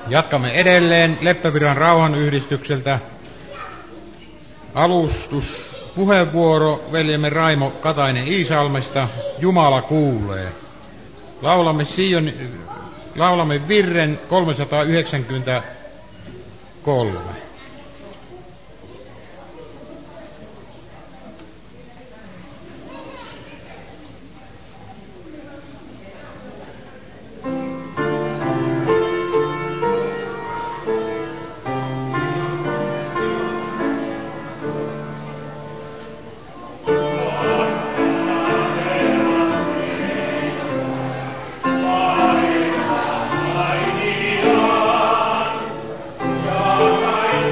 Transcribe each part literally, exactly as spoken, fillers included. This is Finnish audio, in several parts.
Jatkamme edelleen Leppävirran rauhanyhdistykseltä. Alustuspuheenvuoro veljemme Raimo Katainen Iisalmesta. Jumala kuulee. Laulamme, Sion, laulamme virren kolmesataayhdeksänkymmentäkolme. Bye.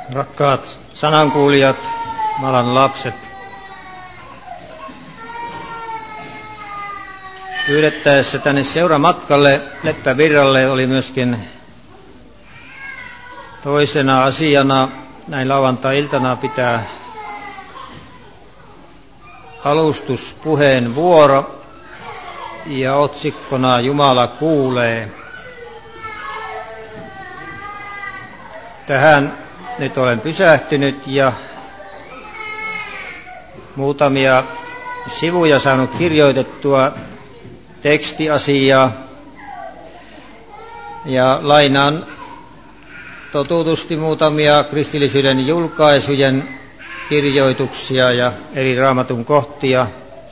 Rakkaat sanankuulijat, Jumalan lapset, pyydettäessä tänne seuramatkalle Leppävirralle oli myöskin toisena asiana näin lauantai-iltana pitää alustuspuheen vuoro ja otsikkona Jumala kuulee. Tähän nyt olen pysähtynyt ja muutamia sivuja saanut kirjoitettua tekstiasiaa ja lainaan totutusti muutamia kristillisyyden julkaisujen kirjoituksia ja eri raamatun kohtia.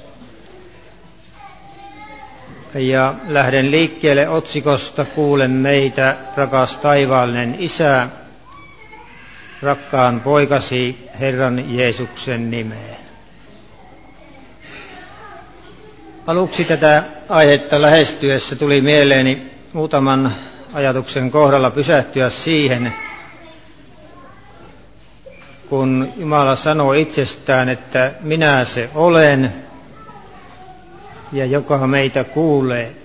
Ja lähden liikkeelle otsikosta Kuule meitä, rakas taivaallinen Isä, rakkaan poikasi Herran Jeesuksen nimeen. Aluksi tätä aihetta lähestyessä tuli mieleeni muutaman ajatuksen kohdalla pysähtyä siihen, kun Jumala sanoo itsestään, että minä se olen ja joka meitä kuulee.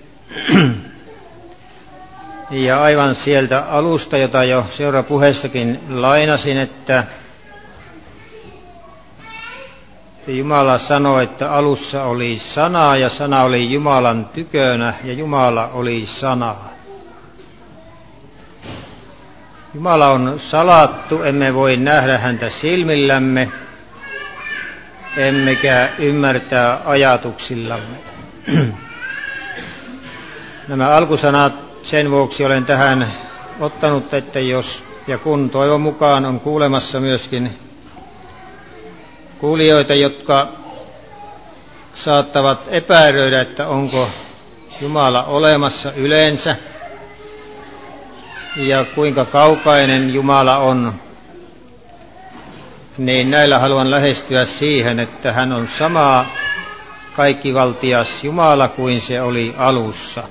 Ja aivan sieltä alusta, jota jo seurapuheessakin lainasin, että Jumala sanoi, että alussa oli sana ja sana oli Jumalan tykönä ja Jumala oli sana. Jumala on salattu, emme voi nähdä häntä silmillämme, emmekä ymmärtää ajatuksillamme. Nämä alkusanat sen vuoksi olen tähän ottanut, että jos ja kun toivon mukaan on kuulemassa myöskin kuulijoita, jotka saattavat epäröidä, että onko Jumala olemassa yleensä ja kuinka kaukainen Jumala on, niin näillä haluan lähestyä siihen, että hän on sama kaikkivaltias Jumala kuin se oli alussa.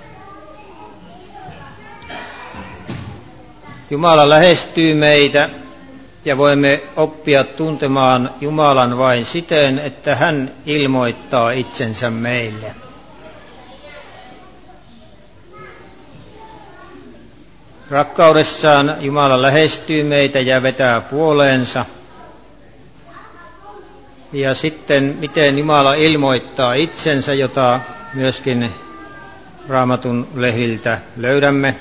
Jumala lähestyy meitä ja voimme oppia tuntemaan Jumalan vain siten, että hän ilmoittaa itsensä meille. Rakkaudessaan Jumala lähestyy meitä ja vetää puoleensa. Ja sitten miten Jumala ilmoittaa itsensä, jota myöskin Raamatun lehdiltä löydämme.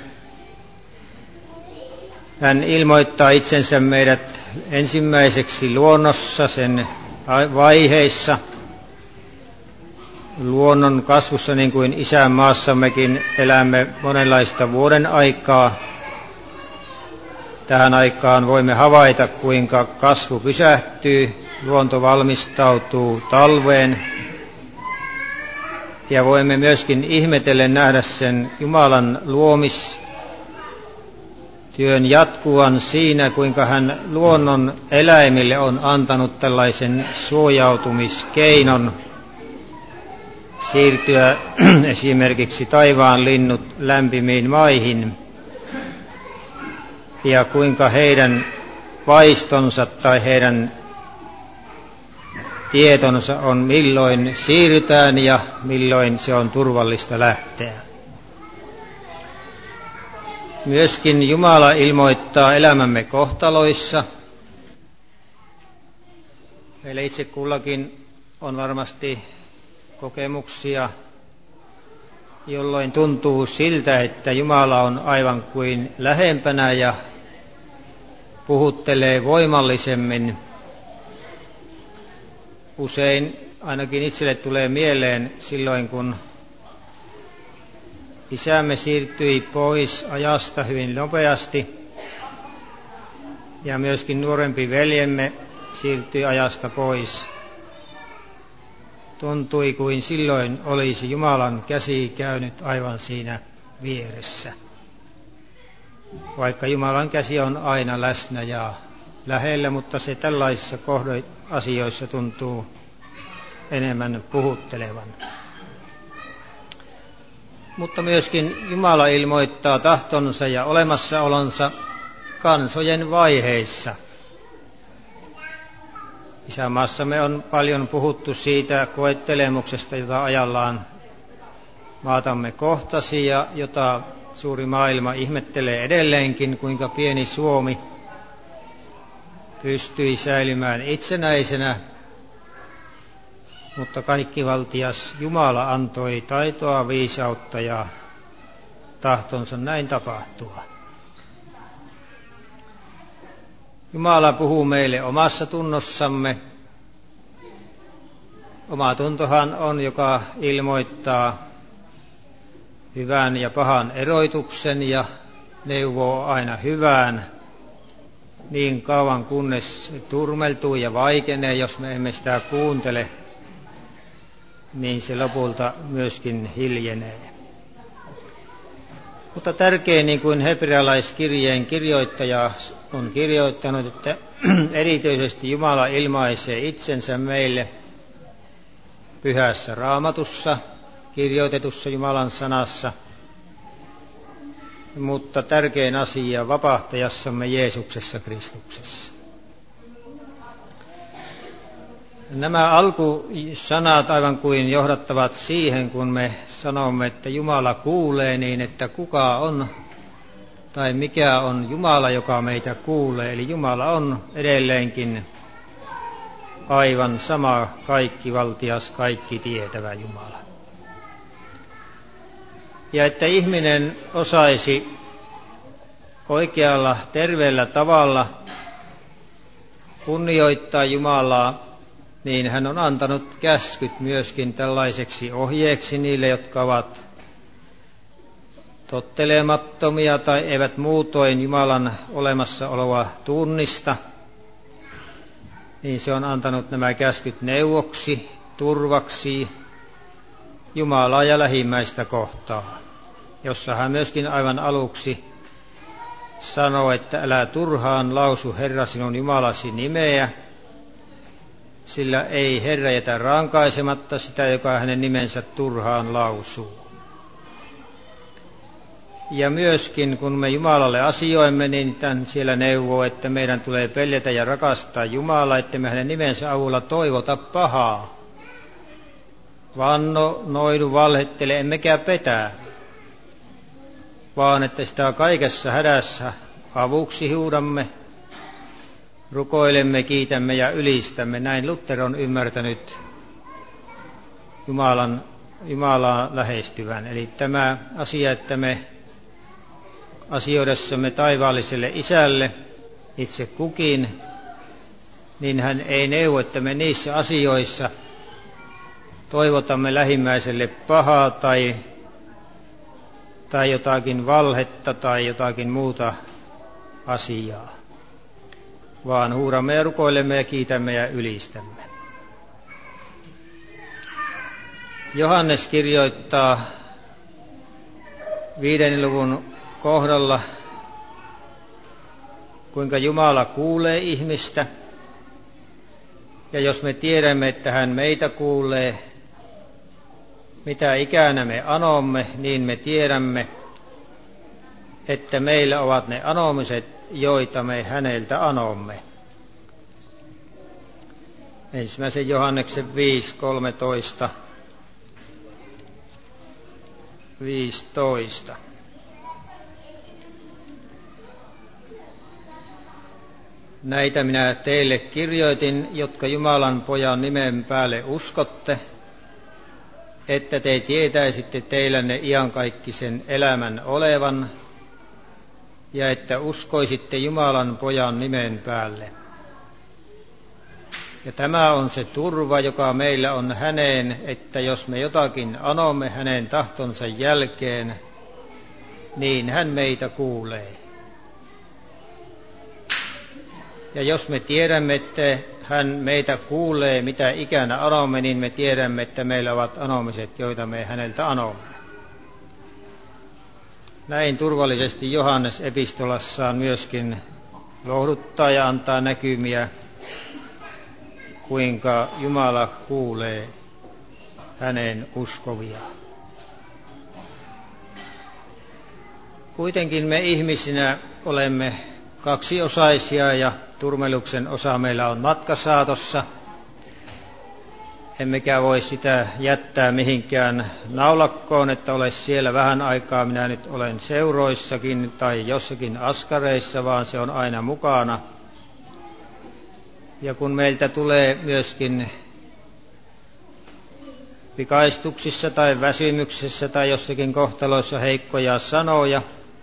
Hän ilmoittaa itsensä meidät ensimmäiseksi luonnossa, sen vaiheissa, luonnon kasvussa, niin kuin isänmaassammekin elämme monenlaista vuoden aikaa. Tähän aikaan voimme havaita, kuinka kasvu pysähtyy, luonto valmistautuu talveen. Ja voimme myöskin ihmetellen nähdä sen Jumalan luomistyön jatkuvan siinä, kuinka hän luonnon eläimille on antanut tällaisen suojautumiskeinon siirtyä esimerkiksi taivaan linnut lämpimiin maihin. Ja kuinka heidän vaistonsa tai heidän tietonsa on, milloin siirrytään ja milloin se on turvallista lähteä. Myöskin Jumala ilmoittaa elämämme kohtaloissa. Meillä itse kullakin on varmasti kokemuksia, jolloin tuntuu siltä, että Jumala on aivan kuin lähempänä ja puhuttelee voimallisemmin. Usein ainakin itselle tulee mieleen silloin, kun isämme siirtyi pois ajasta hyvin nopeasti ja myöskin nuorempi veljemme siirtyi ajasta pois. Tuntui kuin silloin olisi Jumalan käsi käynyt aivan siinä vieressä. Vaikka Jumalan käsi on aina läsnä ja lähellä, mutta se tällaisissa asioissa tuntuu enemmän puhuttelevan. Mutta myöskin Jumala ilmoittaa tahtonsa ja olemassaolonsa kansojen vaiheissa. Isänmaassamme on paljon puhuttu siitä koettelemuksesta, jota ajallaan maatamme kohtasi ja jota suuri maailma ihmettelee edelleenkin, kuinka pieni Suomi pystyi säilymään itsenäisenä, mutta kaikkivaltias Jumala antoi taitoa, viisautta ja tahtonsa näin tapahtua. Jumala puhuu meille omassa tunnossamme. Oma tuntohan on, joka ilmoittaa hyvän ja pahan erotuksen ja neuvoo aina hyvään niin kauan kunnes se turmeltuu ja vaikenee. Jos me emme sitä kuuntele, niin se lopulta myöskin hiljenee. Mutta tärkein, niin kuin hebrealaiskirjeen kirjoittaja on kirjoittanut, että erityisesti Jumala ilmaisee itsensä meille pyhässä Raamatussa, kirjoitetussa Jumalan sanassa, mutta tärkein asia vapahtajassamme Jeesuksessa Kristuksessa. Nämä alkusanat aivan kuin johdattavat siihen, kun me sanomme, että Jumala kuulee, niin että kuka on tai mikä on Jumala, joka meitä kuulee. Eli Jumala on edelleenkin aivan sama kaikkivaltias, kaikki tietävä Jumala. Ja että ihminen osaisi oikealla, terveellä tavalla kunnioittaa Jumalaa, niin hän on antanut käskyt myöskin tällaiseksi ohjeeksi niille, jotka ovat tottelemattomia tai eivät muutoin Jumalan olemassaoloa tunnista. Niin se on antanut nämä käskyt neuvoksi, turvaksi Jumalaa ja lähimmäistä kohtaan, jossa hän myöskin aivan aluksi sanoo, että älä turhaan lausu Herra sinun Jumalasi nimeä, sillä ei Herra jätä rankaisematta sitä, joka hänen nimensä turhaan lausuu. Ja myöskin kun me Jumalalle asioimme, niin tämän siellä neuvoo, että meidän tulee peljätä ja rakastaa Jumalaa, että me hänen nimensä avulla toivota pahaa. Vanno, noidu, valhettele, emmekä petä, vaan että sitä kaikessa hädässä avuksi huudamme, rukoilemme, kiitämme ja ylistämme. Näin Luther on ymmärtänyt Jumalan, Jumalaa lähestyvän. Eli tämä asia, että me asioidessamme taivaalliselle Isälle itse kukin, niin hän ei neuvo, että me niissä asioissa toivotamme lähimmäiselle pahaa tai, tai jotakin valhetta tai jotakin muuta asiaa, vaan huudamme ja rukoilemme ja kiitämme ja ylistämme. Johannes kirjoittaa viiden luvun kohdalla, kuinka Jumala kuulee ihmistä. Ja jos me tiedämme, että hän meitä kuulee, mitä ikänä me anomme, niin me tiedämme, että meillä ovat ne anomiset, joita me häneltä anomme. Ensimmäisen Johanneksen viisi kolmetoista viisitoista. Näitä minä teille kirjoitin, jotka Jumalan pojan nimen päälle uskotte, että te tietäisitte teillänne iankaikkisen elämän olevan, ja että uskoisitte Jumalan pojan nimen päälle. Ja tämä on se turva, joka meillä on häneen, että jos me jotakin anomme hänen tahtonsa jälkeen, niin hän meitä kuulee. Ja jos me tiedämme, että hän meitä kuulee, mitä ikänä anomme, niin me tiedämme, että meillä ovat anomiset, joita me häneltä anomme. Näin turvallisesti Johannes epistolassaan myöskin lohduttaa ja antaa näkymiä, kuinka Jumala kuulee hänen uskovia. Kuitenkin me ihmisinä olemme kaksiosaisia ja turmeluksen osa meillä on matkasaatossa. emmekä voi sitä jättää mihinkään naulakkoon, että ole siellä vähän aikaa, minä nyt olen seuroissakin tai jossakin askareissa, vaan se on aina mukana. Ja kun meiltä tulee myöskin pikaistuksissa tai väsymyksessä tai jossakin kohtaloissa heikkoja sanoja,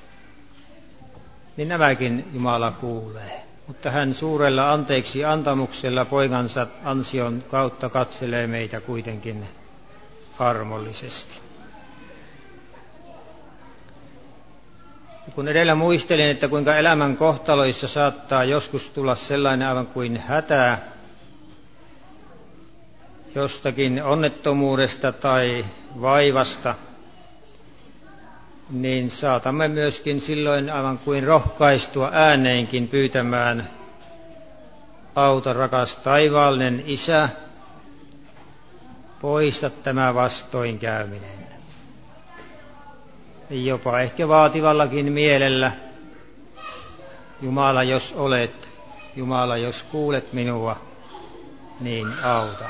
niin nämäkin Jumala kuulee. Mutta hän suurella anteeksi antamuksella poikansa ansion kautta katselee meitä kuitenkin armollisesti. Ja kun edellä muistelin, että kuinka elämän kohtaloissa saattaa joskus tulla sellainen aivan kuin hätä jostakin onnettomuudesta tai vaivasta, niin saatamme myöskin silloin aivan kuin rohkaistua ääneenkin pyytämään: auta, rakas taivaallinen Isä, poista tämä vastoinkäyminen. Jopa ehkä vaativallakin mielellä: Jumala, jos olet, Jumala, jos kuulet minua, niin auta.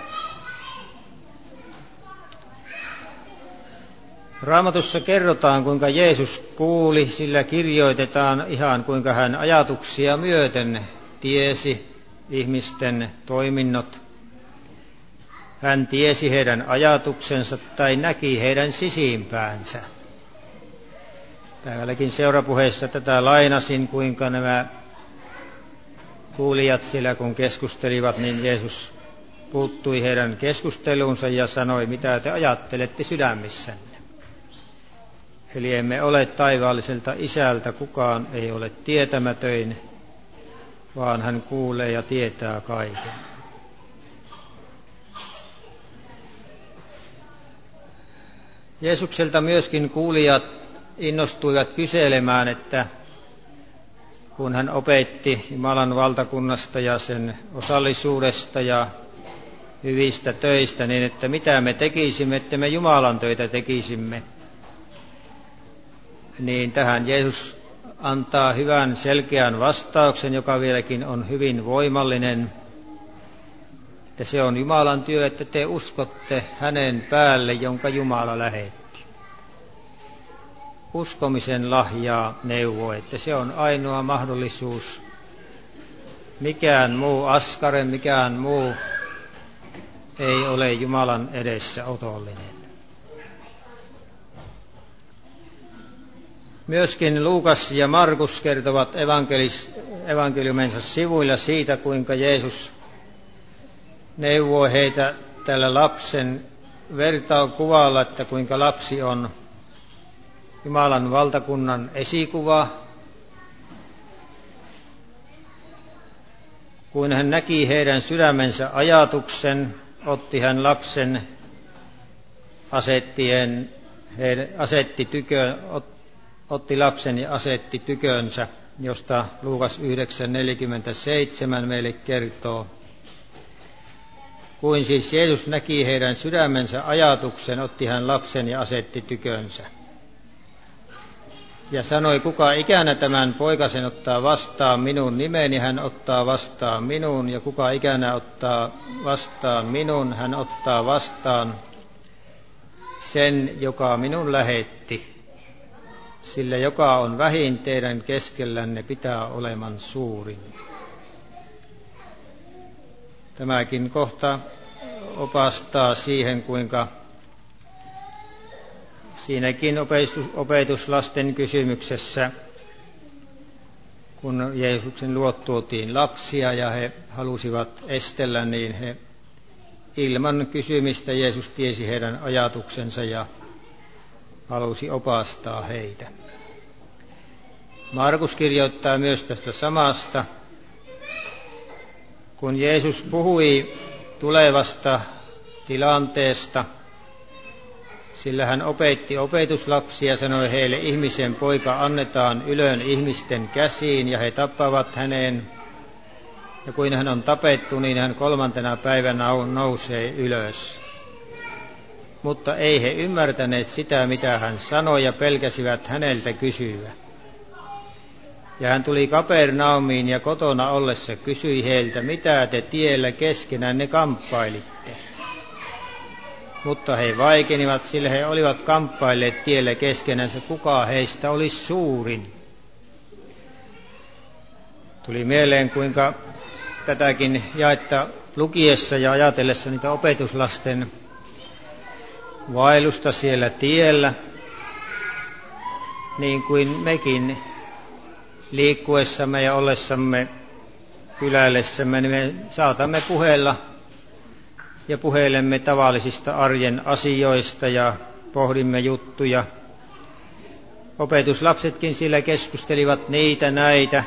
Raamatussa kerrotaan, kuinka Jeesus kuuli, sillä kirjoitetaan ihan kuinka hän ajatuksia myöten tiesi ihmisten toiminnot. Hän tiesi heidän ajatuksensa tai näki heidän sisimpäänsä. Päivälläkin seurapuheessa tätä lainasin, kuinka nämä kuulijat siellä kun keskustelivat, niin Jeesus puuttui heidän keskusteluunsa ja sanoi: mitä te ajattelette sydämissänne? Eli emme ole taivaalliselta Isältä, kukaan ei ole tietämätön, vaan hän kuulee ja tietää kaiken. Jeesukselta myöskin kuulijat innostuivat kyselemään, että kun hän opetti Jumalan valtakunnasta ja sen osallisuudesta ja hyvistä töistä, niin että mitä me tekisimme, että me Jumalan töitä tekisimme. Niin tähän Jeesus antaa hyvän selkeän vastauksen, joka vieläkin on hyvin voimallinen, että se on Jumalan työ, että te uskotte hänen päälle, jonka Jumala lähetti. Uskomisen lahjaa neuvoo, että se on ainoa mahdollisuus. Mikään muu askare, mikään muu ei ole Jumalan edessä otollinen. Myöskin Luukas ja Markus kertovat evankeliumensa sivuilla siitä, kuinka Jeesus neuvoi heitä tällä lapsen vertaukuvalla, että kuinka lapsi on Jumalan valtakunnan esikuva. Kun hän näki heidän sydämensä ajatuksen, otti hän lapsen asettien, he, asetti tykö, ot, otti lapsen ja asetti tykönsä, josta Luukas yhdeksän neljäkymmentäseitsemän meille kertoo. Kuin siis Jeesus näki heidän sydämensä ajatuksen, otti hän lapsen ja asetti tykönsä. Ja sanoi: kuka ikänä tämän poikasen ottaa vastaan minun nimeni, hän ottaa vastaan minun, ja kuka ikänä ottaa vastaan minun, hän ottaa vastaan sen, joka minun lähetti. Sillä joka on vähin teidän keskellänne, pitää oleman suurin. Tämäkin kohta opastaa siihen, kuinka siinäkin opetuslasten kysymyksessä, kun Jeesuksen luo tuotiin lapsia ja he halusivat estellä, niin he ilman kysymistä Jeesus tiesi heidän ajatuksensa ja halusi opastaa heitä. Markus kirjoittaa myös tästä samasta. Kun Jeesus puhui tulevasta tilanteesta, sillä hän opetti opetuslapsia ja sanoi heille: ihmisen poika annetaan ylön ihmisten käsiin ja he tappavat hänen. Ja kun hän on tapettu, niin hän kolmantena päivänä nousee ylös. Mutta ei he ymmärtäneet sitä, mitä hän sanoi, ja pelkäsivät häneltä kysyä. Ja hän tuli Kapernaumiin ja kotona ollessa kysyi heiltä: mitä te tiellä keskenään ne kamppailitte? mutta he vaikenivat, sillä he olivat kamppailleet tielle keskenänsä, kuka heistä olisi suurin. Tuli mieleen, kuinka tätäkin jaetta lukiessa ja ajatellessa niitä opetuslasten vaellusta siellä tiellä, niin kuin mekin liikkuessamme ja ollessamme kyläillessämme, niin me saatamme puheella ja puheilemme tavallisista arjen asioista ja pohdimme juttuja. Opetuslapsetkin siellä keskustelivat niitä näitä,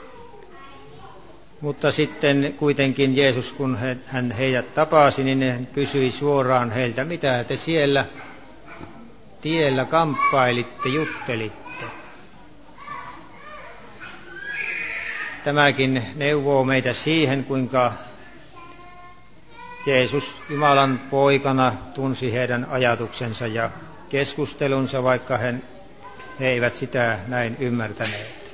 mutta sitten kuitenkin Jeesus, kun hän heidät tapasi, niin hän kysyi suoraan heiltä, mitä te siellä tiellä kamppailitte, juttelitte. Tämäkin neuvoo meitä siihen, kuinka Jeesus Jumalan poikana tunsi heidän ajatuksensa ja keskustelunsa, vaikka he, he eivät sitä näin ymmärtäneet.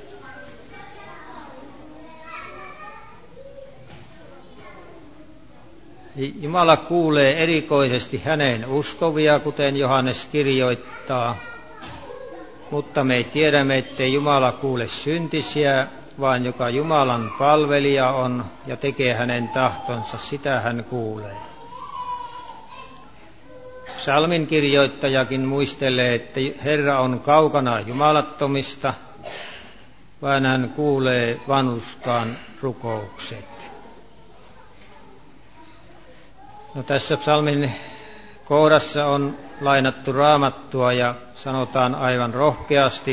Jumala kuulee erikoisesti hänen uskovia, kuten Johannes kirjoittaa, mutta me tiedämme, ettei Jumala kuule syntisiä, vaan joka Jumalan palvelija on ja tekee hänen tahtonsa, sitä hän kuulee. Psalmin kirjoittajakin muistelee, että Herra on kaukana jumalattomista, vaan hän kuulee vanhurskaan rukoukset. No, tässä psalmin kohdassa on lainattu Raamattua ja sanotaan aivan rohkeasti,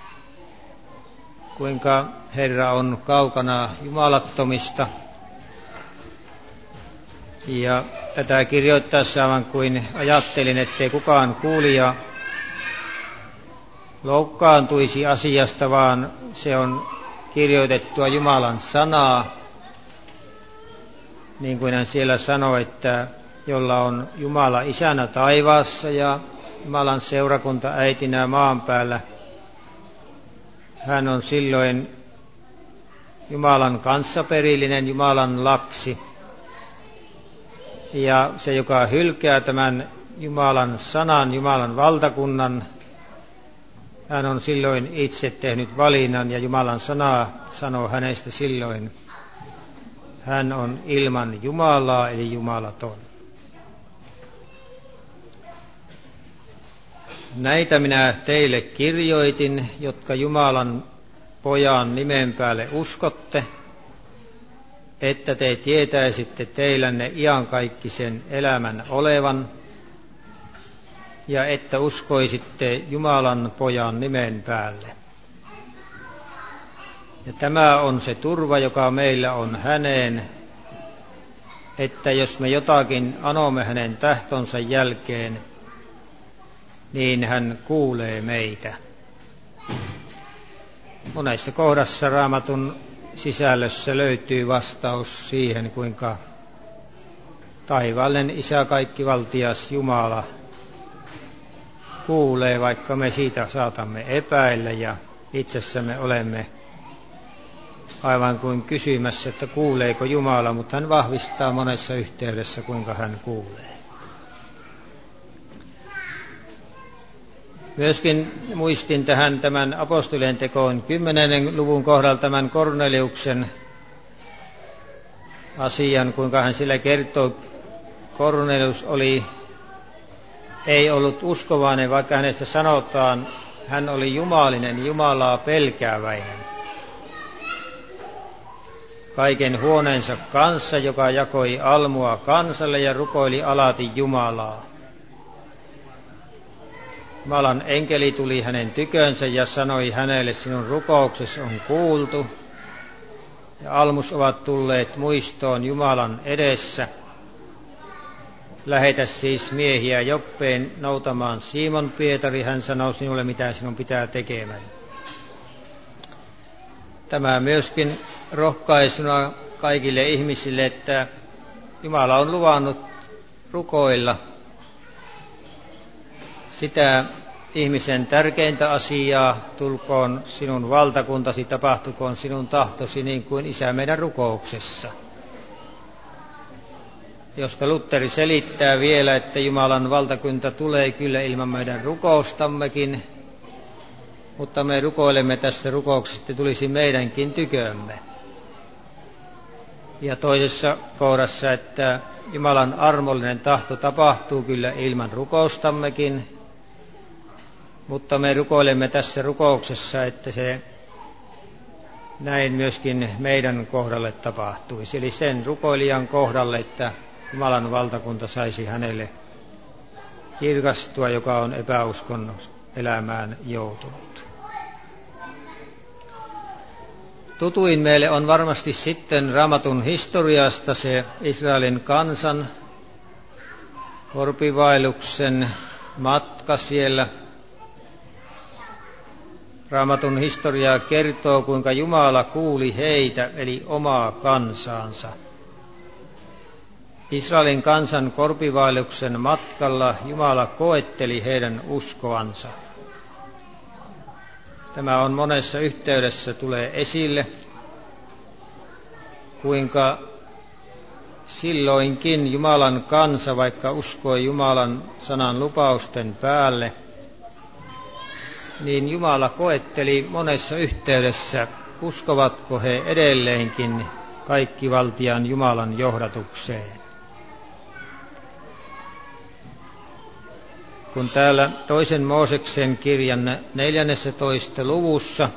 kuinka Herra on kaukana jumalattomista. Ja tätä kirjoittaessa aivan kuin ajattelin, ettei kukaan kuulija loukkaantuisi asiasta, vaan se on kirjoitettua Jumalan sanaa. Niin kuin hän siellä sanoi, että jolla on Jumala isänä taivaassa ja Jumalan seurakunta äitinä maan päällä, hän on silloin Jumalan kanssaperillinen, Jumalan lapsi. Ja se, joka hylkää tämän Jumalan sanan, Jumalan valtakunnan, hän on silloin itse tehnyt valinnan ja Jumalan sana sanoo hänestä silloin, hän on ilman Jumalaa eli jumalaton. Näitä minä teille kirjoitin, jotka Jumalan pojan nimen päälle uskotte, että te tietäisitte teillänne iankaikkisen elämän olevan, ja että uskoisitte Jumalan pojan nimen päälle. Ja tämä on se turva, joka meillä on häneen, että jos me jotakin anomme hänen tahtonsa jälkeen, niin hän kuulee meitä. Monessa kohdassa Raamatun sisällössä löytyy vastaus siihen, kuinka taivaallinen Isä kaikkivaltias Jumala kuulee, vaikka me siitä saatamme epäillä ja itsessämme olemme aivan kuin kysymässä, että kuuleeko Jumala, mutta hän vahvistaa monessa yhteydessä, kuinka hän kuulee. Myöskin muistin tähän tämän apostolien tekoon kymmenennen luvun kohdalla tämän Korneliuksen asian, kuinka hän sillä kertoo, Kornelius oli, ei ollut uskovainen, vaikka hänestä sanotaan, hän oli jumalinen, Jumalaa pelkääväinen. Kaiken huoneensa kanssa, joka jakoi almua kansalle ja rukoili alati Jumalaa. Jumalan enkeli tuli hänen tykönsä ja sanoi hänelle, sinun rukouksesi on kuultu ja almus ovat tulleet muistoon Jumalan edessä. Lähetä siis miehiä Joppeen noutamaan Simon Pietari, hän sanoo sinulle, mitä sinun pitää tekemään. Tämä myöskin rohkaisuna kaikille ihmisille, että Jumala on luvannut rukoilla sitä ihmisen tärkeintä asiaa, tulkoon sinun valtakuntasi, tapahtukoon sinun tahtosi niin kuin Isä meidän rukouksessa. josta Lutteri selittää vielä, että Jumalan valtakunta tulee kyllä ilman meidän rukoustammekin, mutta me rukoilemme tässä rukouksessa, että tulisi meidänkin tykömme. Ja toisessa kohdassa, että Jumalan armollinen tahto tapahtuu kyllä ilman rukoustammekin, mutta me rukoilemme tässä rukouksessa, että se näin myöskin meidän kohdalle tapahtuisi. Eli sen rukoilijan kohdalle, että Jumalan valtakunta saisi hänelle kirkastua, joka on epäuskon elämään joutunut. Tutuin meille on varmasti sitten Raamatun historiasta se Israelin kansan korpivaelluksen matka siellä. Raamatun historia kertoo, kuinka Jumala kuuli heitä, eli omaa kansaansa. Israelin kansan korpivaelluksen matkalla Jumala koetteli heidän uskoansa. Tämä on monessa yhteydessä tulee esille, kuinka silloinkin Jumalan kansa, vaikka uskoi Jumalan sanan lupausten päälle, niin Jumala koetteli monessa yhteydessä, uskovatko he edelleenkin kaikkivaltiaan Jumalan johdatukseen. Kun täällä toisen Mooseksen kirjan neljännessä luvussa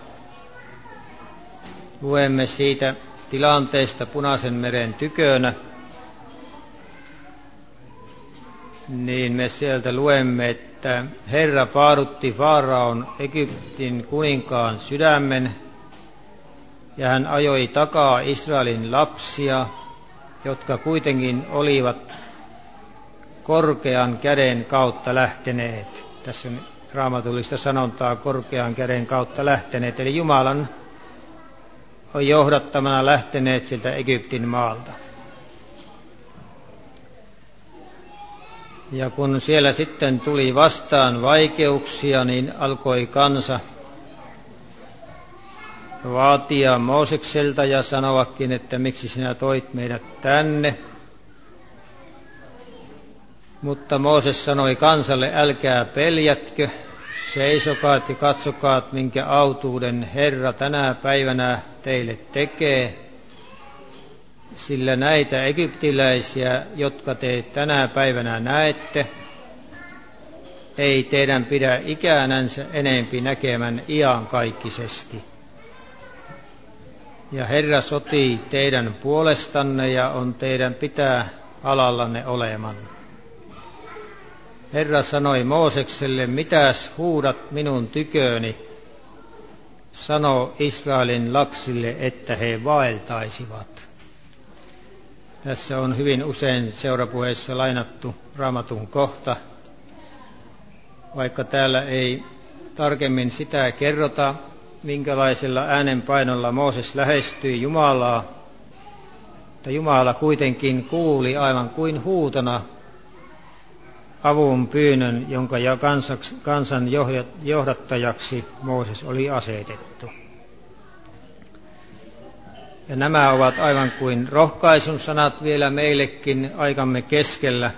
luemme siitä tilanteesta Punaisen meren tykönä, niin me sieltä luemme, että Herra paadutti Faaraon Egyptin kuninkaan sydämen, ja hän ajoi takaa Israelin lapsia, jotka kuitenkin olivat korkean käden kautta lähteneet. Tässä on raamatullista sanontaa korkean käden kautta lähteneet, eli Jumalan on johdattamana lähteneet sieltä Egyptin maalta. Ja kun siellä sitten tuli vastaan vaikeuksia, niin alkoi kansa vaatia Moosekselta ja sanoakin, että miksi sinä toit meidät tänne. Mutta Mooses sanoi kansalle, älkää peljätkö, seisokaat ja katsokaat, minkä autuuden Herra tänä päivänä teille tekee. Sillä näitä egyptiläisiä, jotka te tänä päivänä näette, ei teidän pidä ikäänänsä enempi näkemän iankaikkisesti. Ja Herra sotii teidän puolestanne ja on teidän pitää alallanne oleman. Herra sanoi Moosekselle, mitäs huudat minun tyköni? Sano Israelin lapsille, että he vaeltaisivat. Tässä on hyvin usein seurapuheessa lainattu Raamatun kohta, vaikka täällä ei tarkemmin sitä kerrota, minkälaisella äänenpainolla Mooses lähestyi Jumalaa, mutta Jumala kuitenkin kuuli aivan kuin huutona avun pyynnön, jonka kansan johdattajaksi Mooses oli asetettu. Ja nämä ovat aivan kuin rohkaisun sanat vielä meillekin aikamme keskellä,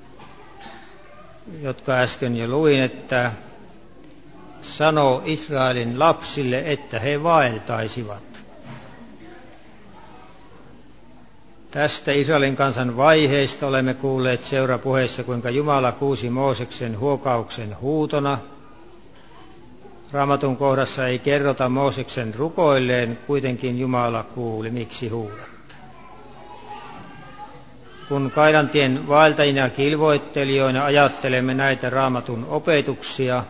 jotka äsken jo luin, että sano Israelin lapsille, että he vaeltaisivat. Tästä Israelin kansan vaiheista olemme kuulleet seurapuheessa, kuinka Jumala kuusi Mooseksen huokauksen huutona. Raamatun kohdassa ei kerrota Mooseksen rukoilleen, kuitenkin Jumala kuuli, miksi huudat. Kun kaidantien vaeltajina ja kilvoittelijoina ajattelemme näitä Raamatun opetuksia,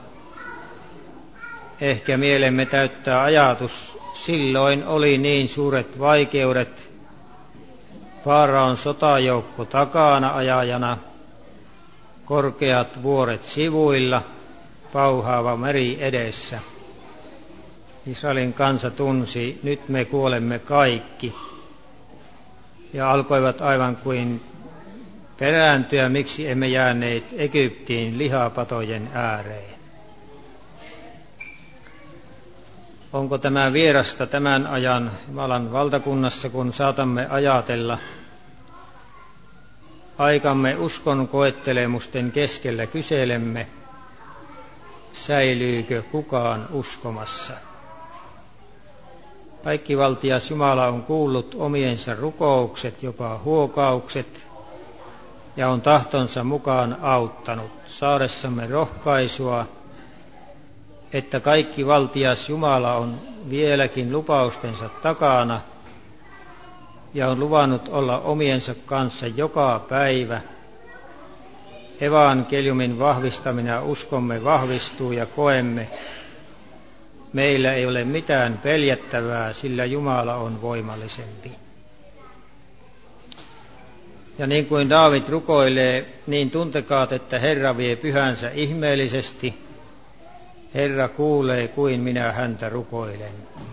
ehkä mielemme täyttää ajatus, silloin oli niin suuret vaikeudet, Faaraon sotajoukko takana ajajana, korkeat vuoret sivuilla, pauhaava meri edessä. Israelin kansa tunsi, nyt me kuolemme kaikki, ja alkoivat aivan kuin perääntyä, miksi emme jääneet Egyptiin lihapatojen ääreen. Onko tämä vierasta tämän ajan Jumalan valtakunnassa, kun saatamme ajatella, aikamme uskon koettelemusten keskellä kyselemme, säilyykö kukaan uskomassa. Kaikkivaltias Jumala on kuullut omiensa rukoukset, jopa huokaukset, ja on tahtonsa mukaan auttanut saadessamme rohkaisua, että kaikkivaltias Jumala on vieläkin lupaustensa takana ja on luvannut olla omiensa kanssa joka päivä. Evankeliumin vahvistamina uskomme vahvistuu ja koemme, meillä ei ole mitään peljättävää, sillä Jumala on voimallisempi. Ja niin kuin Daavid rukoilee, niin tuntekaat, että Herra vie pyhänsä ihmeellisesti. Herra kuulee, kuin minä häntä rukoilen.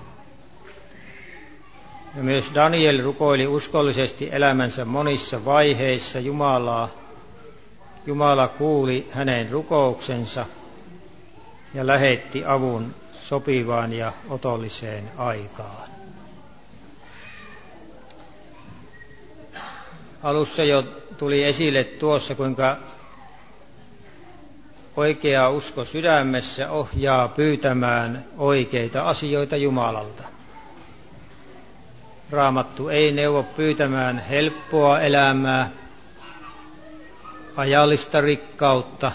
Ja myös Daniel rukoili uskollisesti elämänsä monissa vaiheissa Jumalaa. Jumala kuuli hänen rukouksensa ja lähetti avun sopivaan ja otolliseen aikaan. Alussa jo tuli esille tuossa, kuinka oikea usko sydämessä ohjaa pyytämään oikeita asioita Jumalalta. Raamattu ei neuvo pyytämään helppoa elämää, ajallista rikkautta,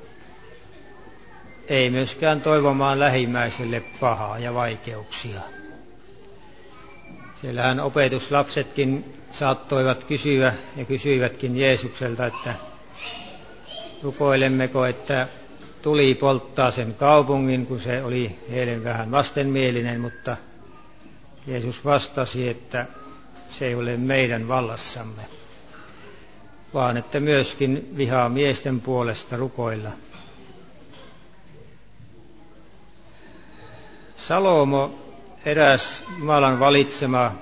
ei myöskään toivomaan lähimmäiselle pahaa ja vaikeuksia. Siellähän opetuslapsetkin saattoivat kysyä ja kysyivätkin Jeesukselta, että rukoilemmeko, että tuli polttaa sen kaupungin, kun se oli heille vähän vastenmielinen, mutta Jeesus vastasi, että se ei ole meidän vallassamme, vaan että myöskin vihaa miesten puolesta rukoilla. Salomo, eräs Jumalan valitsema,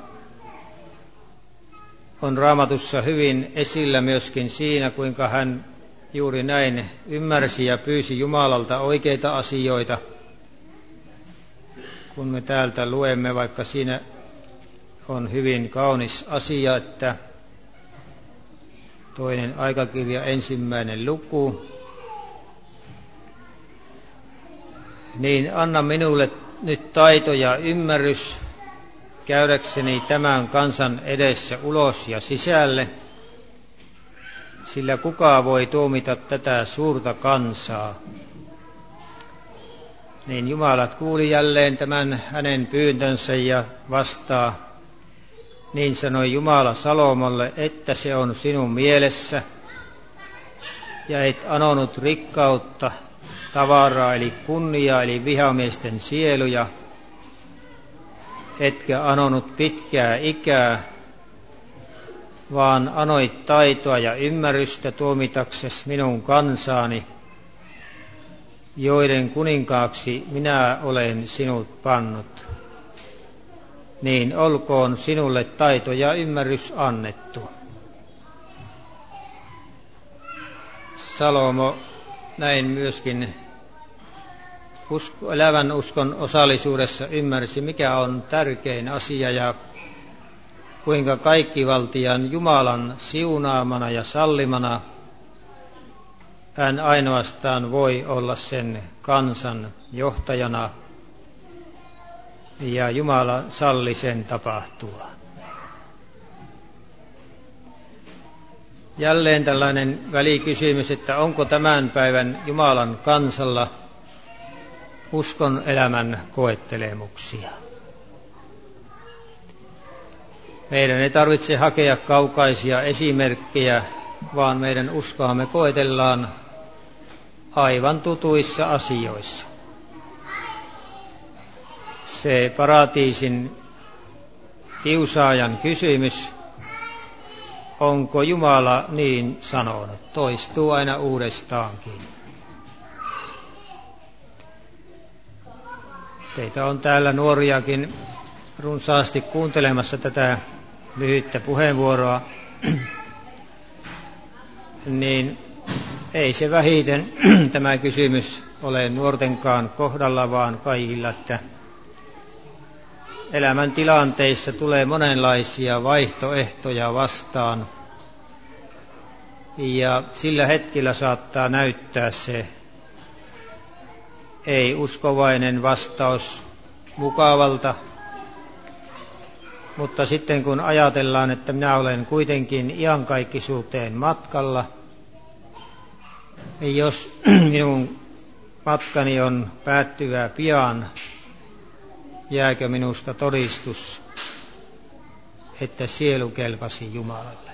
on Raamatussa hyvin esillä myöskin siinä, kuinka hän juuri näin ymmärsi ja pyysi Jumalalta oikeita asioita. Kun me täältä luemme, vaikka siinä on hyvin kaunis asia, että toinen aikakirja ensimmäinen luku, niin anna minulle nyt taito ja ymmärrys käydäkseni tämän kansan edessä ulos ja sisälle, sillä kuka voi tuomita tätä suurta kansaa. Niin Jumala kuuli jälleen tämän hänen pyyntönsä ja vastaa, niin sanoi Jumala Salomolle, että se on sinun mielessä ja et anonut rikkautta, tavaraa eli kunniaa eli vihamiesten sieluja, etkä anonut pitkää ikää, vaan anoit taitoa ja ymmärrystä tuomitakses minun kansaani, joiden kuninkaaksi minä olen sinut pannut. Niin olkoon sinulle taito ja ymmärrys annettu. Salomo näin myöskin usko, elävän uskon osallisuudessa ymmärsi, mikä on tärkein asia ja kuinka kaikkivaltiaan Jumalan siunaamana ja sallimana hän ainoastaan voi olla sen kansan johtajana ja Jumala salli sen tapahtua. Jälleen tällainen välikysymys, että onko tämän päivän Jumalan kansalla uskon elämän koettelemuksia. Meidän ei tarvitse hakea kaukaisia esimerkkejä, vaan meidän uskoamme koetellaan aivan tutuissa asioissa. Se paratiisin kiusaajan kysymys, onko Jumala niin sanonut, toistuu aina uudestaankin. Teitä on täällä nuoriakin runsaasti kuuntelemassa tätä lyhyttä puheenvuoroa, niin ei se vähiten tämä kysymys ole nuortenkaan kohdalla, vaan kaikilla, että elämän tilanteissa tulee monenlaisia vaihtoehtoja vastaan. Ja sillä hetkellä saattaa näyttää se ei-uskovainen vastaus mukavalta, mutta sitten kun ajatellaan, että minä olen kuitenkin iankaikkisuuteen matkalla, jos minun matkani on päättyvää pian, jääkö minusta todistus, että sielu kelpasi Jumalalle?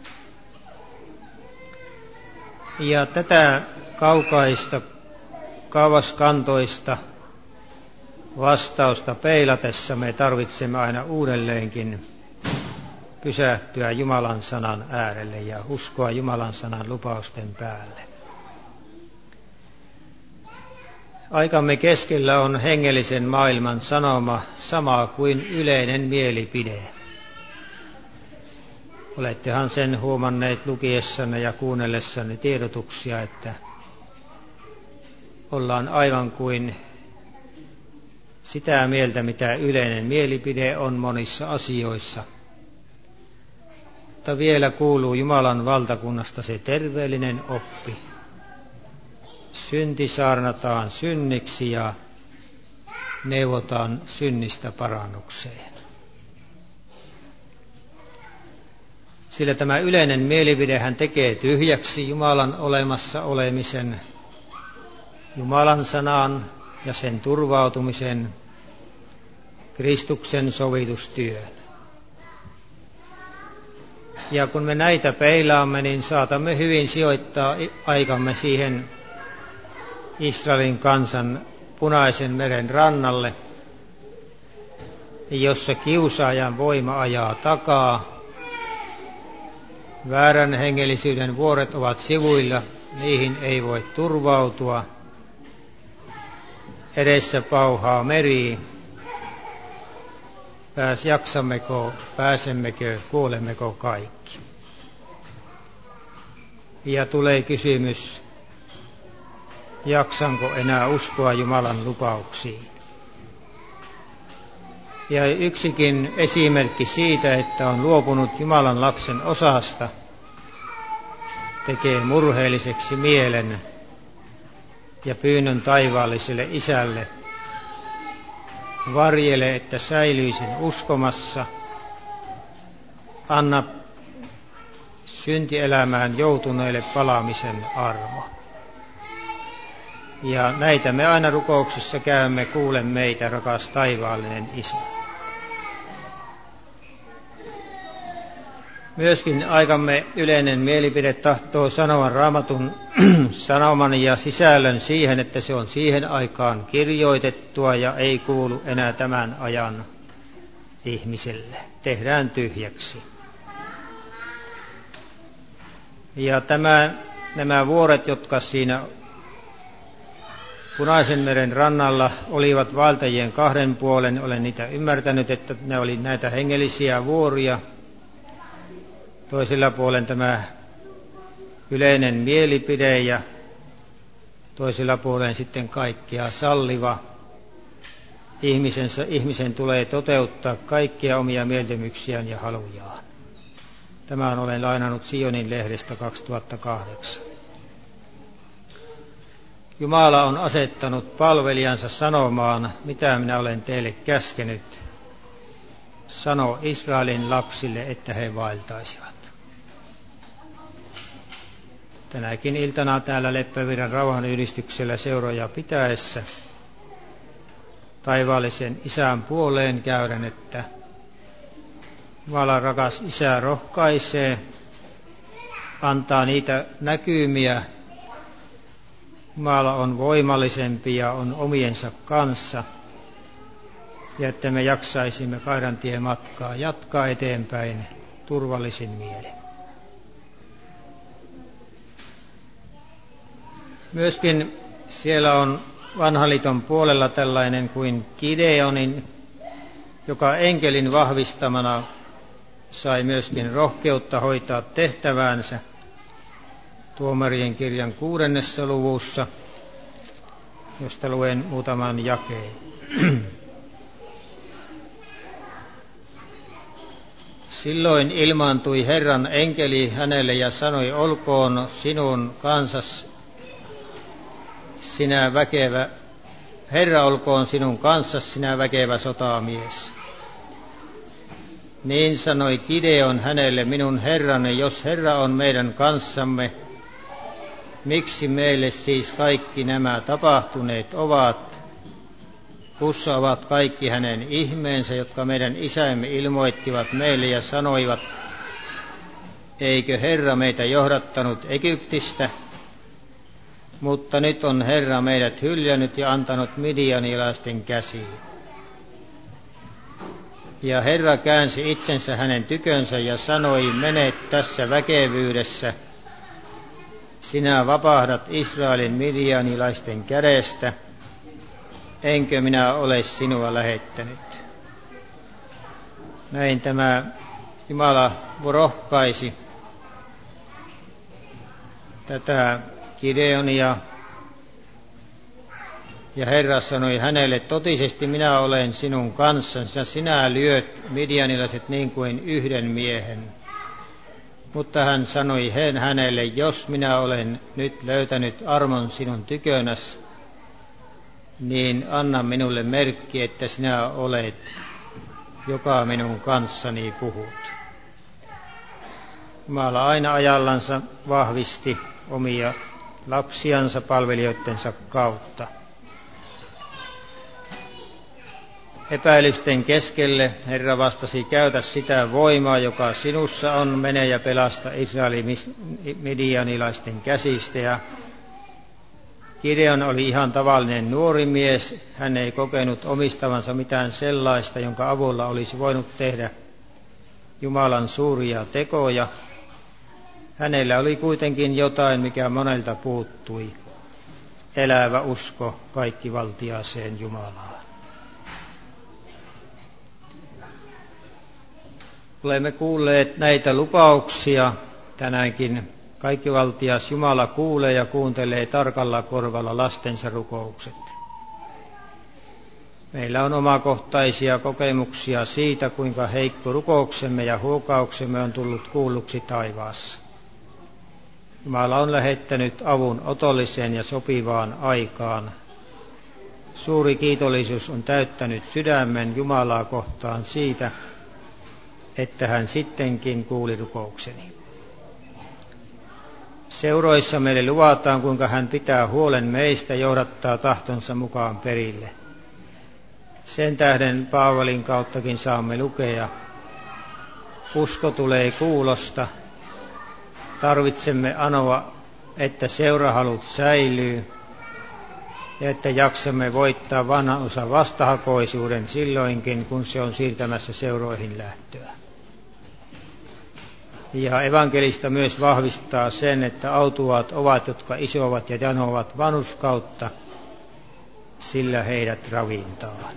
Ja tätä kaukaista, kauaskantoista vastausta peilatessa me tarvitsemme aina uudelleenkin pysähtyä Jumalan sanan äärelle ja uskoa Jumalan sanan lupausten päälle. Aikamme keskellä on hengellisen maailman sanoma sama kuin yleinen mielipide. Olettehan sen huomanneet lukiessanne ja kuunnellessanne tiedotuksia, että ollaan aivan kuin sitä mieltä, mitä yleinen mielipide on monissa asioissa. Mutta vielä kuuluu Jumalan valtakunnasta se terveellinen oppi. Synti saarnataan synniksi ja neuvotaan synnistä parannukseen. Sillä tämä yleinen mielipidehän tekee tyhjäksi Jumalan olemassa olemisen, Jumalan sanan ja sen turvautumisen, Kristuksen sovitustyön. Ja kun me näitä peilaamme, niin saatamme hyvin sijoittaa aikamme siihen Israelin kansan Punaisen meren rannalle, jossa kiusaajan voima ajaa takaa. Väärän hengellisyyden vuoret ovat sivuilla, niihin ei voi turvautua. Edessä pauhaa meri. Pääs jaksammeko, pääsemmekö, kuolemmeko kaikki? Ja tulee kysymys, jaksanko enää uskoa Jumalan lupauksiin? Ja yksikin esimerkki siitä, että on luopunut Jumalan lapsen osasta, tekee murheelliseksi mielen ja pyynnön taivaalliselle isälle. Varjele, että säilyisin uskomassa. Anna syntielämään joutuneille palaamisen armo. Ja näitä me aina rukouksissa käymme, kuule meitä, rakas taivaallinen Isä. Myöskin aikamme yleinen mielipide tahtoo sanoa Raamatun sanoman ja sisällön siihen, että se on siihen aikaan kirjoitettua ja ei kuulu enää tämän ajan ihmiselle. Tehdään tyhjäksi. Ja tämä, nämä vuoret, jotka siinä Punaisen meren rannalla olivat vaeltajien kahden puolen, olen niitä ymmärtänyt, että ne oli näitä hengellisiä vuoria. Toisella puolen tämä yleinen mielipide ja toisella puolen sitten kaikkea salliva. Ihmisen, ihmisen tulee toteuttaa kaikkia omia mieltymyksiään ja halujaan. Tämän olen lainannut Sionin lehdestä kaksituhattakahdeksan. Jumala on asettanut palvelijansa sanomaan, mitä minä olen teille käskenyt. Sano Israelin lapsille, että he vaeltaisivat. Tänäkin iltana täällä Leppävirran rauhanyhdistyksellä seuroja pitäessä taivaallisen Isän puoleen käydän, että Jumalan rakas Isä rohkaisee, antaa niitä näkymiä. Jumala on voimallisempi ja on omiensa kanssa, ja että me jaksaisimme Kairantie matkaa jatkaa eteenpäin turvallisin mielin. Myöskin siellä on vanhan liiton puolella tällainen kuin Gideonin, joka enkelin vahvistamana sai myöskin rohkeutta hoitaa tehtäväänsä Tuomarien kirjan kuudennessa luvussa, josta luen muutaman jakeen. Silloin ilmaantui Herran enkeli hänelle ja sanoi, olkoon sinun kansas sinä väkevä, Herra olkoon sinun kanssasi sinä väkevä sotamies. Niin sanoi Gideon hänelle, minun herrani, jos Herra on meidän kanssamme, miksi meille siis kaikki nämä tapahtuneet ovat? Kussa ovat kaikki hänen ihmeensä, jotka meidän isämme ilmoittivat meille ja sanoivat, eikö Herra meitä johdattanut Egyptistä? Mutta nyt on Herra meidät hyljännyt ja antanut midianilaisten käsiin. Ja Herra käänsi itsensä hänen tykönsä ja sanoi, mene tässä väkevyydessä, sinä vapahdat Israelin midianilaisten kädestä, enkö minä ole sinua lähettänyt. Näin tämä Jumala rohkaisi tätä Gideonia. Ja Herra sanoi hänelle, totisesti minä olen sinun kanssasi, ja sinä lyöt midianilaiset niin kuin yhden miehen. Mutta hän sanoi hänelle, jos minä olen nyt löytänyt armon sinun tykönäsi, niin anna minulle merkki, että sinä olet, joka minun kanssani puhut. Jumala aina ajallansa vahvisti omia lapsiansa palvelijoittensa kautta. Epäilysten keskelle Herra vastasi, käytä sitä voimaa, joka sinussa on, mene ja pelasta Israelin midianilaisten käsistä. Ja Gideon oli ihan tavallinen nuori mies. Hän ei kokenut omistavansa mitään sellaista, jonka avulla olisi voinut tehdä Jumalan suuria tekoja. Hänellä oli kuitenkin jotain, mikä monelta puuttui. Elävä usko kaikkivaltiaaseen Jumalaan. Olemme kuulleet näitä lupauksia tänäänkin. Kaikkivaltias Jumala kuulee ja kuuntelee tarkalla korvalla lastensa rukoukset. Meillä on omakohtaisia kokemuksia siitä, kuinka heikko rukouksemme ja huokauksemme on tullut kuulluksi taivaassa. Jumala on lähettänyt avun otolliseen ja sopivaan aikaan. Suuri kiitollisuus on täyttänyt sydämen Jumalaa kohtaan siitä, että hän sittenkin kuuli rukoukseni. Seuroissa meille luvataan, kuinka hän pitää huolen meistä, johdattaa tahtonsa mukaan perille. Sen tähden Paavalin kauttakin saamme lukea, usko tulee kuulosta, tarvitsemme anoa, että seurahalut säilyy ja että jaksamme voittaa vanhan osan vastahakoisuuden silloinkin, kun se on siirtämässä seuroihin lähtöä. Ja evankelista myös vahvistaa sen, että autuaat ovat, jotka isovat ja janovat vanhurskautta, sillä heidät ravintaan.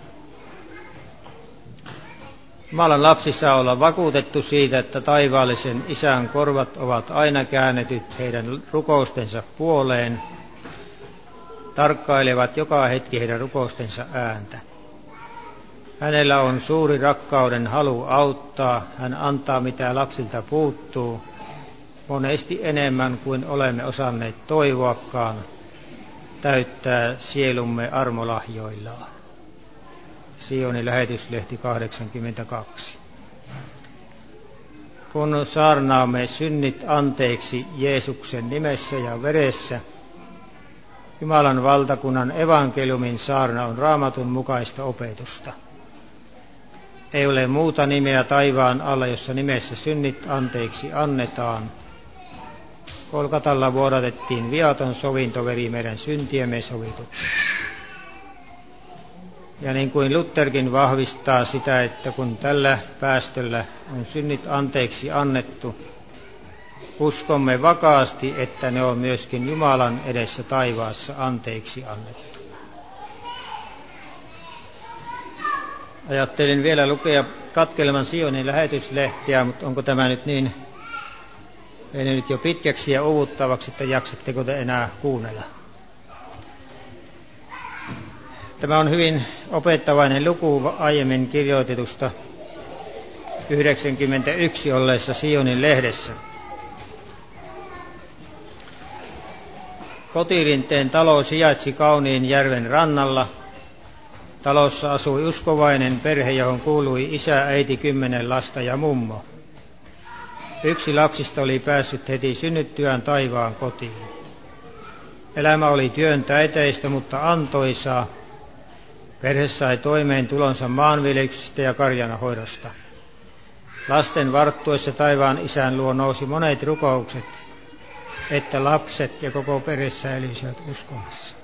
Jumalan lapsi saa olla vakuutettu siitä, että taivaallisen Isän korvat ovat aina käännetyt heidän rukoustensa puoleen, tarkkailevat joka hetki heidän rukoustensa ääntä. Hänellä on suuri rakkauden halu auttaa, hän antaa mitä lapsilta puuttuu, monesti enemmän kuin olemme osanneet toivoakaan, täyttää sielumme armolahjoillaan. Sionin lähetyslehti kahdeksankymmentäkaksi. Kun saarnaamme synnit anteeksi Jeesuksen nimessä ja veressä, Jumalan valtakunnan evankeliumin saarna on Raamatun mukaista opetusta. Ei ole muuta nimeä taivaan alla, jossa nimessä synnit anteeksi annetaan. Golgatalla vuodatettiin viaton sovintoveri meidän syntiemme sovitukseksi. Ja niin kuin Lutherkin vahvistaa sitä, että kun tällä päästöllä on synnit anteeksi annettu, uskomme vakaasti, että ne on myöskin Jumalan edessä taivaassa anteeksi annettu. Ajattelin vielä lukea katkeleman Sionin lähetyslehteä, mutta onko tämä nyt niin mennyt jo pitkäksi ja uuvuttavaksi, että jaksatteko te enää kuunnella? Tämä on hyvin opettavainen luku aiemmin kirjoitetusta yhdeksänkymmentäyksi olleessa Sionin lehdessä. Kotirinteen talo sijaitsi kauniin järven rannalla. Talossa asui uskovainen perhe, johon kuului isä, äiti, kymmenen lasta ja mummo. Yksi lapsista oli päässyt heti synnyttyään taivaan kotiin. Elämä oli työn täyteistä, mutta antoisaa. Perhe sai toimeen tulonsa maanviljelyksestä ja karjanhoidosta. Lasten varttuessa taivaan isän luo nousi monet rukoukset, että lapset ja koko perhe säilyisivät uskomassa.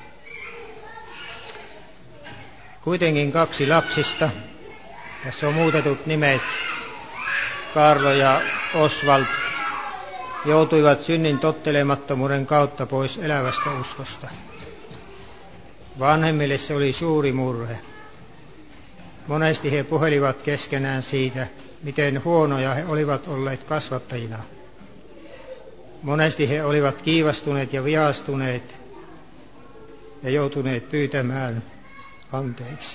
Kuitenkin kaksi lapsista, tässä on muutetut nimet, Kaarlo ja Oswald, joutuivat synnin tottelemattomuuden kautta pois elävästä uskosta. Vanhemmille se oli suuri murhe. Monesti he puhelivat keskenään siitä, miten huonoja he olivat olleet kasvattajina. Monesti he olivat kiivastuneet ja vihastuneet ja joutuneet pyytämään anteeksi.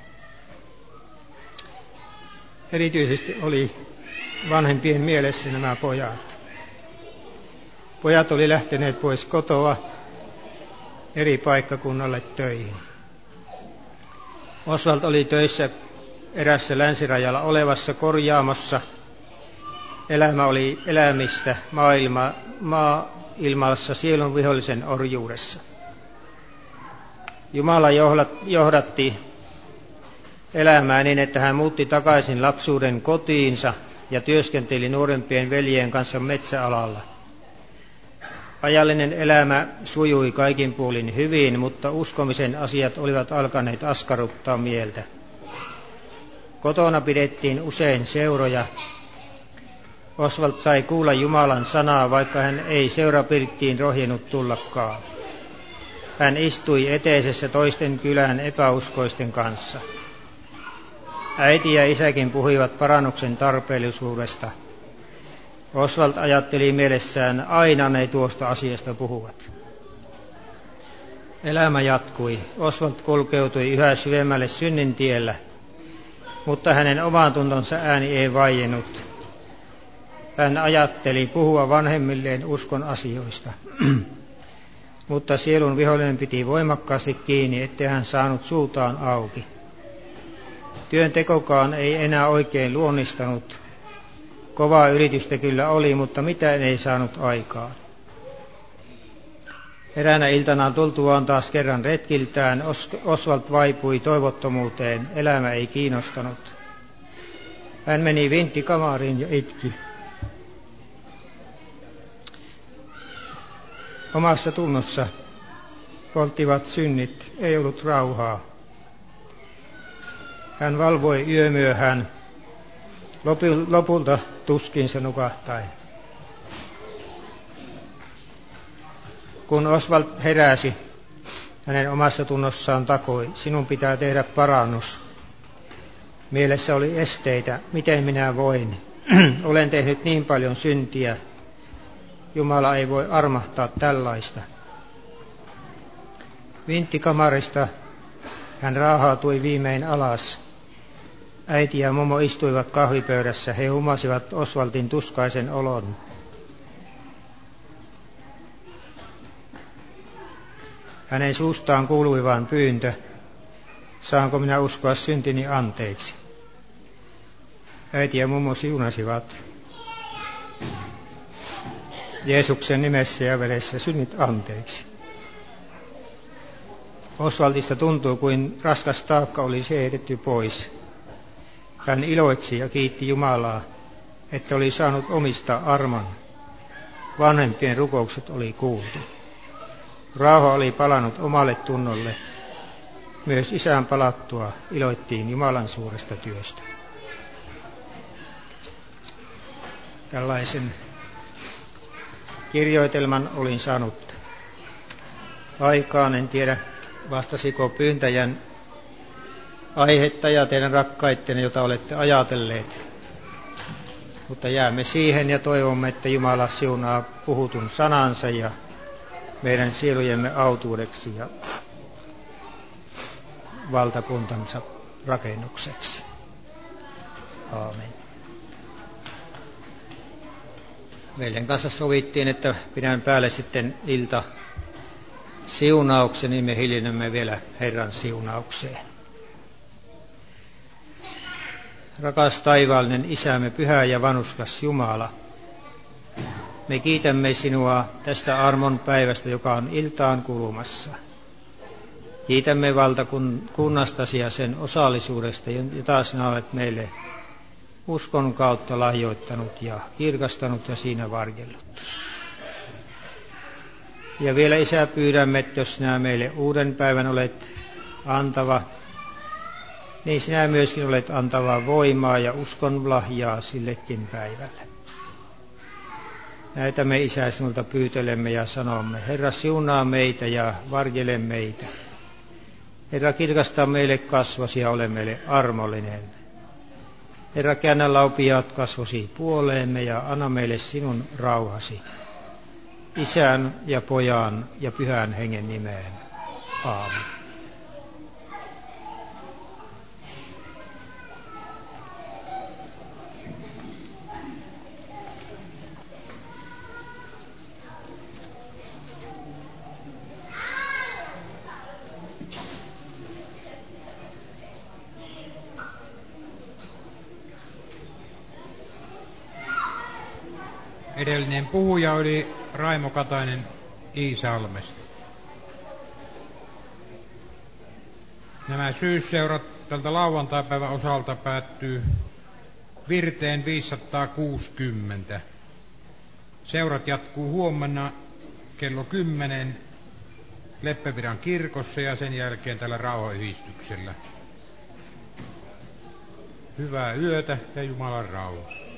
Erityisesti oli vanhempien mielessä nämä pojat. Pojat oli lähteneet pois kotoa eri paikkakunnalle töihin. Oswald oli töissä erässä länsirajalla olevassa korjaamossa. Elämä oli elämistä maailma, maailmassa sielun vihollisen orjuudessa. Jumala johdatti elämää niin, että hän muutti takaisin lapsuuden kotiinsa ja työskenteli nuorempien veljien kanssa metsäalalla. Ajallinen elämä sujui kaikin puolin hyvin, mutta uskomisen asiat olivat alkaneet askarruttaa mieltä. Kotona pidettiin usein seuroja. Oswald sai kuulla Jumalan sanaa, vaikka hän ei seurapirttiin rohjennut tullakaan. Hän istui eteisessä toisten kylän epäuskoisten kanssa. Äiti ja isäkin puhuivat parannuksen tarpeellisuudesta. Oswald ajatteli mielessään, aina ne tuosta asiasta puhuvat. Elämä jatkui. Oswald kulkeutui yhä syvemmälle synnin tiellä, mutta hänen oman tuntonsa ääni ei vaiennut. Hän ajatteli puhua vanhemmilleen uskon asioista, mutta sielun vihollinen piti voimakkaasti kiinni, ettei hän saanut suutaan auki. Työntekokaan ei enää oikein luonnistanut. Kovaa yritystä kyllä oli, mutta mitään ei saanut aikaan. Eräänä iltana tultuaan taas kerran retkiltään, Oswald vaipui toivottomuuteen, elämä ei kiinnostanut. Hän meni vinttikamariin ja itki. Omassa tunnossa polttivat synnit, ei ollut rauhaa. Hän valvoi yömyöhään, lopulta tuskiinsa nukahtaen. Kun Oswald heräsi, hänen omassa tunnossaan takoi, sinun pitää tehdä parannus. Mielessä oli esteitä, miten minä voin. Olen tehnyt niin paljon syntiä. Jumala ei voi armahtaa tällaista. Vinttikamarista hän raahautui viimein alas. Äiti ja mummo istuivat kahvipöydässä. He humasivat Oswaldin tuskaisen olon. Hänen suustaan kuului vain pyyntö. Saanko minä uskoa syntini anteeksi? Äiti ja mummo siunasivat. Jeesuksen nimessä ja veressä synnit anteeksi. Oswaldista tuntuu, kuin raskas taakka olisi heitetty pois. Hän iloitsi ja kiitti Jumalaa, että oli saanut omista armon. Vanhempien rukoukset oli kuultu. Rauha oli palannut omalle tunnolle. Myös isän palattua iloittiin Jumalan suuresta työstä. Tällaisen kirjoitelman olin saanut aikaan. En tiedä, vastasiko pyyntäjän aihetta ja teidän rakkaittenne, jota olette ajatelleet. Mutta jäämme siihen ja toivomme, että Jumala siunaa puhutun sanansa ja meidän sielujemme autuudeksi ja valtakuntansa rakennukseksi. Aamen. veljen kanssa sovittiin, että pidän päälle sitten ilta siunauksen, niin me hiljennämme vielä Herran siunaukseen. Rakas taivaallinen Isämme, pyhä ja vanhurskas Jumala, me kiitämme sinua tästä armon päivästä, joka on iltaan kulumassa. Kiitämme valtakunnastasi ja sen osallisuudesta, jota sinä olet meille uskon kautta lahjoittanut ja kirkastanut ja siinä varjellut. Ja vielä Isä, pyydämme, että jos sinä meille uuden päivän olet antava, niin sinä myöskin olet antava voimaa ja uskon lahjaa sillekin päivälle. Näitä me Isä sinulta pyytelemme ja sanomme, Herra, siunaa meitä ja varjele meitä. Herra, kirkasta meille kasvosi ja ole meille armollinen. Herra, käännä laupiaat kasvosi puoleemme ja anna meille sinun rauhasi. Isän ja Pojan ja Pyhän Hengen nimeen. Aamen. Edellinen puhuja oli Raimo Katainen Iisalmesta. Nämä syysseurat tältä lauantaipäivän osalta päättyy Virteen viisisataakuusikymmentä. Seurat jatkuu huomenna kello kymmenen Leppävirran kirkossa ja sen jälkeen tällä rauhanyhdistyksellä. Hyvää yötä ja Jumalan rauhaa.